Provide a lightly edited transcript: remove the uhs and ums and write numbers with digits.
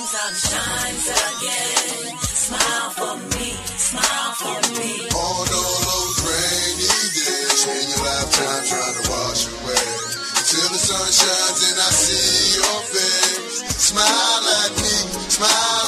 sun shines again. Smile for me, smile for me. On all those rainy days, spend your lifetime trying to wash away. Till the sun shines and I see your face. Smile at me, smile.